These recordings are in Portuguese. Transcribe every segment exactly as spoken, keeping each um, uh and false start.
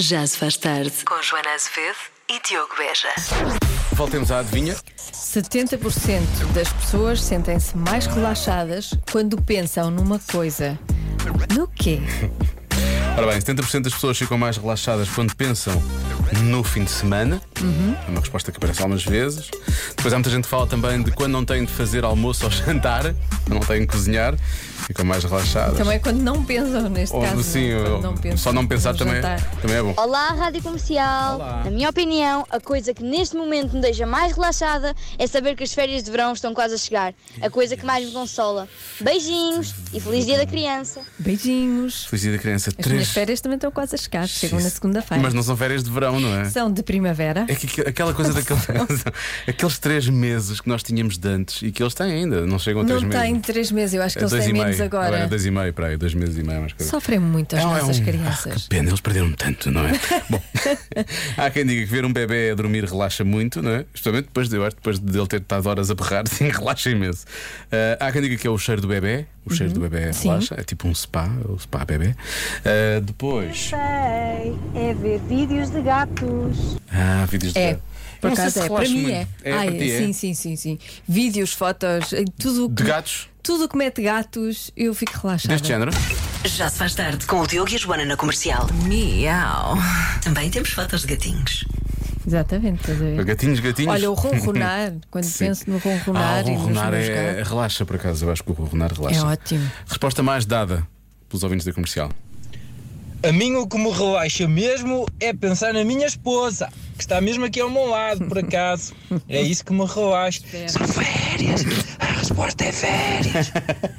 Já se faz tarde. Com Joana Azevedo e Diogo Beja. Voltemos à adivinha. setenta por cento das pessoas sentem-se mais relaxadas quando pensam numa coisa. No quê? Ora bem, setenta por cento das pessoas ficam mais relaxadas quando pensam no fim de semana. Uhum. É uma resposta que aparece algumas vezes. Depois há muita gente que fala também de quando não têm de fazer almoço ou jantar, não têm de cozinhar, ficam mais relaxadas. Também quando não pensam, neste Ou, caso. sim, não, ou, não pensam só não pensar no também, jantar. também é bom. Olá, Rádio Comercial. Olá. Na minha opinião, a coisa que neste momento me deixa mais relaxada é saber que as férias de verão estão quase a chegar. A coisa que mais me consola. Beijinhos e feliz dia da criança. Beijinhos. Feliz dia da criança. As Três... minhas férias também estão quase a chegar. Chegam na segunda-feira. Mas não são férias de verão, não é? São de primavera. É que aquela coisa daqueles aqueles três meses que nós tínhamos de antes e que eles têm ainda, não chegam a três Não meses. têm três meses, eu acho que É eles dois têm e meio. menos agora. Agora é dois e meio, para aí, dois meses e meio, mais coisa. Sofrem muito as É um- é nossas um- crianças. Ah, que pena, eles perderam tanto, não é? Bom, há quem diga que ver um bebê a dormir relaxa muito, não é? Especialmente depois de, eu acho, depois de ele ter estado horas a berrar, sim, relaxa imenso. Ah, há quem diga que é o cheiro do bebê. O cheiro do bebê Sim. relaxa, é tipo um spa, o spa bebê. Ah, depois. Sei, é ver vídeos de gatos. Ah, vídeos de. É, por Não sei acaso se é. Para relaxa mim muito. é. É, Ai, para ti é? sim, sim, sim, sim. Vídeos, fotos, eh, tudo o De que, gatos? tudo o que mete gatos, eu fico relaxada. Deste género? Já se faz tarde. Com o Diogo e a Joana na Comercial. Miau. Também temos fotos de gatinhos. Exatamente, estás a ver? Gatinhos, gatinhos. Olha, o ronronar, quando Sim. penso no Ah, ronronar o e nos ronronar meus é, gatos. relaxa, por acaso. Eu acho que o ronronar relaxa. É ótimo. Resposta mais dada pelos ouvintes da comercial. A mim o que me relaxa mesmo é pensar na minha esposa, que está mesmo aqui ao meu lado, por acaso. É isso que me relaxa. São férias. A resposta é férias.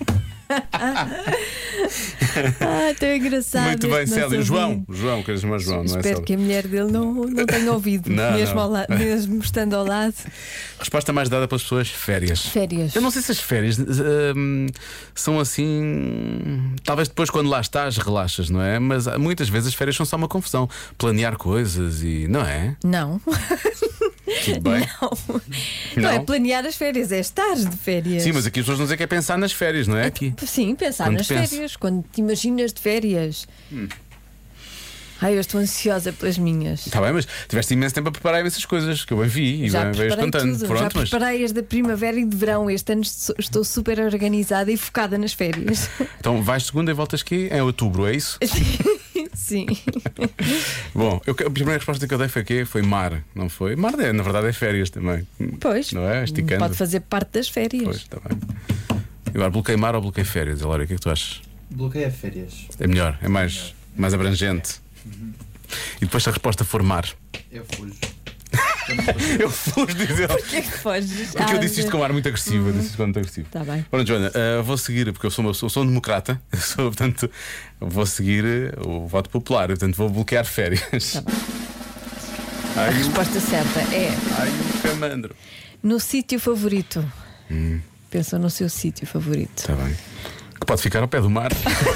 Ah, tão engraçado. Muito bem, este nosso Célia. João, ouvinte. João, queres chamar João, não é Espero Célia? que a mulher dele não, não tenha ouvido, Não, mesmo, não. ao la- mesmo estando ao lado. Resposta mais dada pelas pessoas: férias. Férias. Eu não sei se as férias hum, são assim. Talvez depois, quando lá estás, relaxas, não é? Mas há- muitas vezes as férias são só uma confusão. Planear coisas e. Não é? Não. Tudo bem? Não. Não é planear as férias, é estar de férias. Sim, mas aqui as pessoas não dizem que é pensar nas férias, não é? Aqui. Sim, pensar Quando nas penso. férias, quando te imaginas de férias. Hum. Ai, eu estou ansiosa pelas minhas. Está bem, mas tiveste imenso tempo a preparar essas coisas que eu bem vi e Já bem vejo preparei contando. tudo, Pronto, já mas. preparei as da primavera e de verão. Este ano estou estou super organizada e focada nas férias. Então vais segunda e voltas aqui em outubro, é isso? Sim. Bom, eu, a primeira resposta que eu dei foi quê? Foi mar, não foi? Mar, é, na verdade, é férias também. Pois. Não é? Esticando. Pode fazer parte das férias. Pois, está bem. Agora, bloqueio mar ou bloqueio férias? Laura, o que é que tu achas? Bloqueia férias. É melhor, é mais, mais abrangente. E depois, se a resposta for mar, Eu fujo. eu fujo dizer. O que é que foges? Porque eu disse isto com um ar muito agressivo. Eu disse isto com um ar muito agressivo. Tá bem. Pronto, Joana, uh, vou seguir, porque eu sou, uma, sou, sou um democrata, eu sou, portanto, vou seguir uh, o voto popular, portanto, vou bloquear férias. Tá bem. A Ai, o, resposta certa é ai, o camandro. no sítio favorito. Hum. Pensa no seu sítio favorito. Está bem. Que pode ficar ao pé do mar.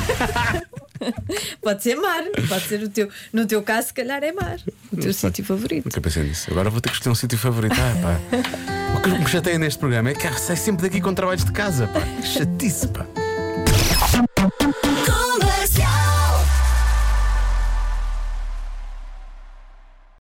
Pode ser mar, pode ser o teu. No teu caso, se calhar é mar. O teu sítio favorito. Nunca pensei nisso. Agora vou ter que escolher um sítio favorito. Ah, pá. O que me chateia neste programa é que sai sempre daqui com trabalhos de casa, pá. Que chatice, pá. Com